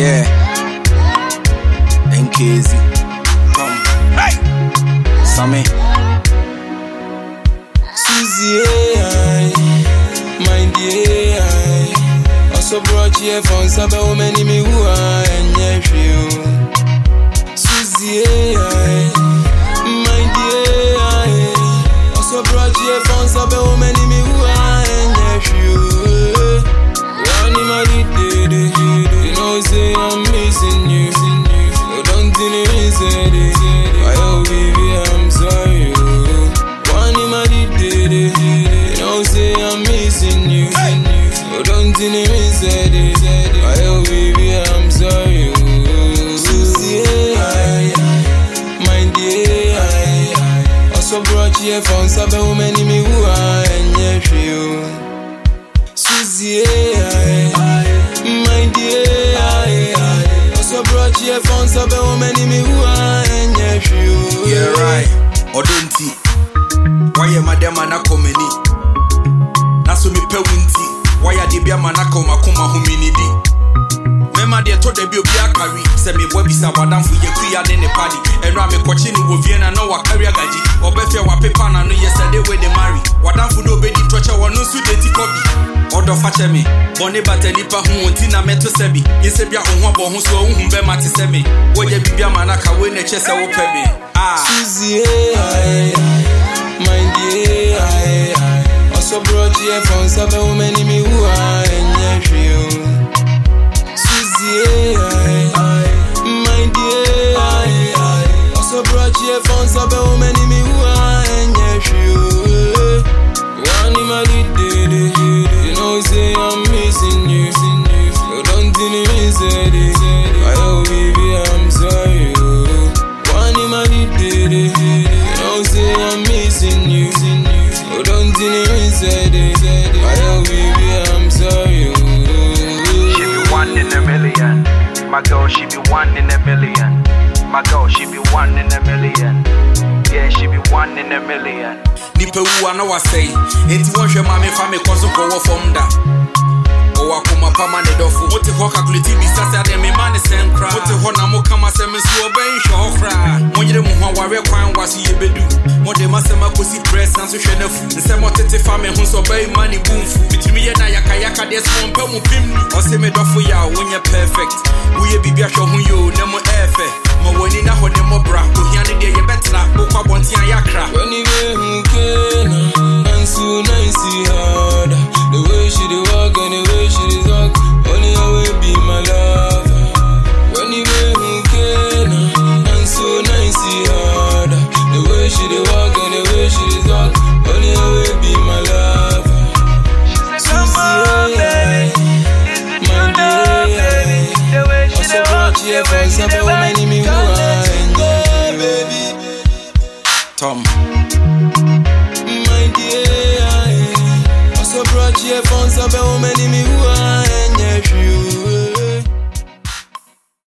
Yeah. NKZ. Come. Hey. Sammy. Susie, my dear, also brought you from so many me who are and you. Susie, my dear, also brought you from so many me who are and you. One in my did it, you know, say I'm missing you. So don't deny it. Oh, baby, I'm sorry. One in my did it, you know, say I'm missing you. So don't deny it. Oh, baby, I'm sorry. Susie, my dear, also brought you from so many me who are and you. Susie, my dear, also brought you from so many me who are and you. Yeah, right. Odonti. Why am I dem na komeni? Naso mi pe winti. Why a debia manako makoma huminidi? Mema de to de bi obi akari. Se me boy bisa wadamfu ye kuya ne party. Enra me kochi ni wo Vienna no wa carry agaji. Obefia wa pepa na no yesterday we dey marry. Wadamfu no be di trocha wonu su deti kobi. Odo fache me, bone bateli pa hu onti na meto sebi. Yese bia ohun abo hu so ohun be mate se me. Wo ye bibia manaka we ne che se wo pe me. Susie, my dear, also brought you from so many me who are and you. Susie, my dear, also brought you from so many me who are and you. One in my did it, you know, say I'm missing you. So don't deny it. Oh, baby, I'm sorry. One in my did it, you know, say I'm missing you. So don't deny it. Oh, baby, I'm sorry. She be one in a million. My girl, she be one in a million. My girl, she be one in a million. Yeah, she be one in a million. Nipe uwa na wasei. Enti wonhwe mame fa me koso go from da. O akoma pama ne dofo. Wote ho calculate bi sase ade me man sem kra. Wote ho na mo kama sem so oben hwe kra. Monyere mo ho aware kwan wase ye bedu. Mo de masema kosi press na so hwe na fu. Nsem otete fa me ho so oben mani bumfu. Bitimi ye na yaka de so mpa mu pim. O se me dofo ya wonye perfect. Wo ye bibia hwe ho yo na mo efe. Mo woni na ho ne mo bra. Ohia ne de ye betna. Wo kwa bonti ayakra. And soon I see her. The way she dey walk and the way she dey talk, only her will be my lover. When you make me can, and soon I see her. The way she dey walk and the way she dey talk, only her will be my lover. Susie, my dear, also brought you from so many me who are and baby. Tom. My dear, also brought you from so many me who are